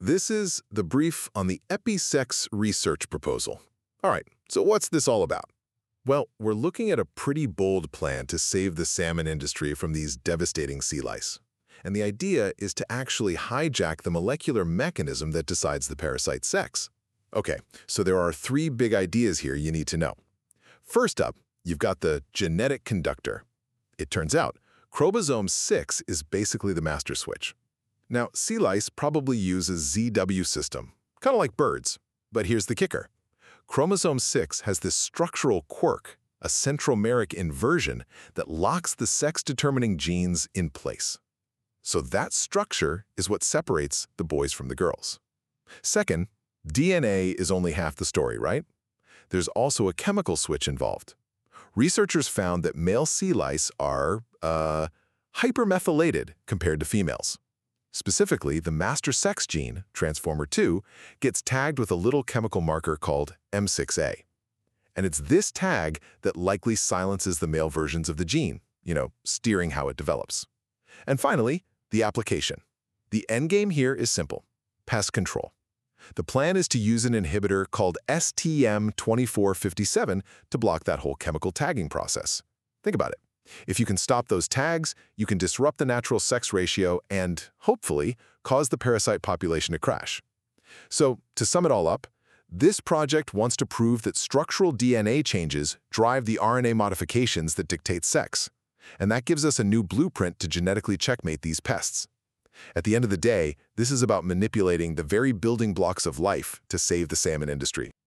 This is the brief on the EpiSex research proposal. All right, so what's this all about? Well, we're looking at a pretty bold plan to save the salmon industry from these devastating sea lice. And the idea is to actually hijack the molecular mechanism that decides the parasite's sex. Okay, so there are three big ideas here you need to know. First up, you've got the genetic conductor. It turns out, chromosome 6 is basically the master switch. Now, sea lice probably use a ZW system, kind of like birds. But here's the kicker. Chromosome 6 has this structural quirk, a centromeric inversion, that locks the sex-determining genes in place. So that structure is what separates the boys from the girls. Second, DNA is only half the story, right? There's also a chemical switch involved. Researchers found that male sea lice are, hypermethylated compared to females. Specifically, the master sex gene, transformer 2, gets tagged with a little chemical marker called M6A. And it's this tag that likely silences the male versions of the gene, steering how it develops. And finally, the application. The endgame here is simple: pest control. The plan is to use an inhibitor called STM2457 to block that whole chemical tagging process. Think about it. If you can stop those tags, you can disrupt the natural sex ratio and, hopefully, cause the parasite population to crash. So, to sum it all up, this project wants to prove that structural DNA changes drive the RNA modifications that dictate sex. And that gives us a new blueprint to genetically checkmate these pests. At the end of the day, this is about manipulating the very building blocks of life to save the salmon industry.